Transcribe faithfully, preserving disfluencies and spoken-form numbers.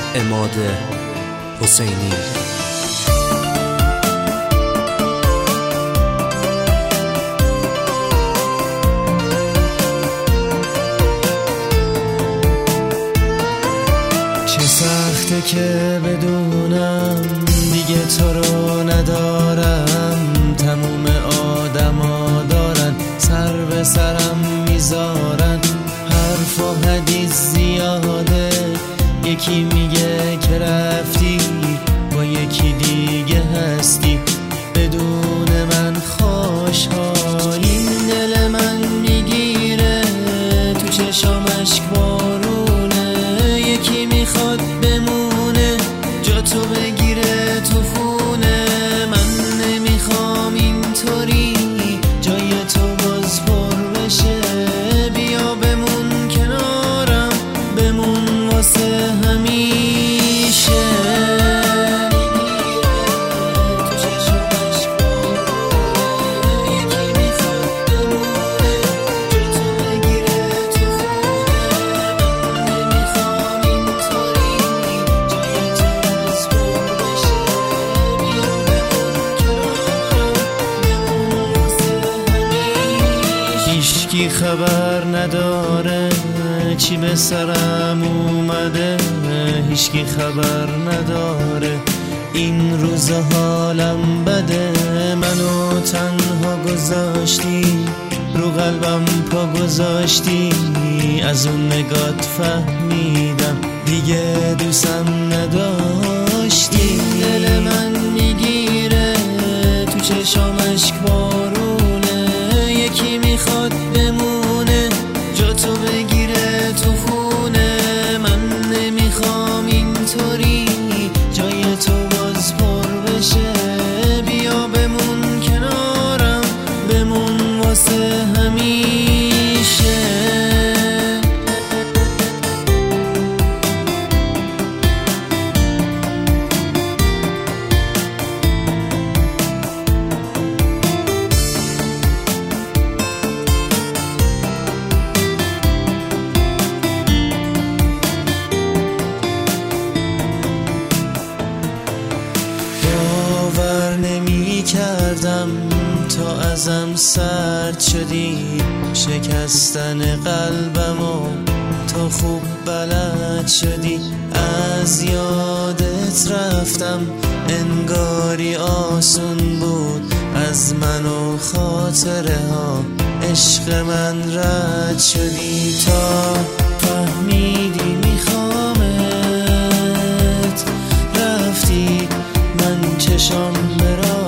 عماد حسینی. چه سخته که بدونم دیگه تو رو ندارم، تموم آدما دارن سر به سرم میذارن، حرف و حدیث زیاده، یکی میگه که رفتی با یکی دیگه هستی، بدون من خوشحالی دل من میگیره، تو چشام اشک بارونه، یکی میخواد بمونه جا تو بگیره تو خونه، من نمیخوام اینطوری جای تو باز پر بشه، بیا بمون کنارم، بمون واسه همیشه. هیچکی خبر نداره چی به سرم اومده، هیچکی خبر نداره این روز حالم بده، منو تنها گذاشتی رو قلبم پا گذاشتی، از اون نگات فهمیدم دیگه دوستم نداشتی، دل من میگیره تو چشام اشک بارونه، یکی میخواد بمونه جا تو بگیره تو خونه، من نمیخوام اینطوری جای تو باز پر بشه، بیا بمون کنارم، بمون واسه همیشه. کردم تا ازم سرد شدی، شکستن قلبمو تو خوب بلد شدی، از یادت رفتم انگاری آسون بود، از من و خاطره ها عشق من رد شدی، تا فهمیدی میخوامت رفتی، من چشام برا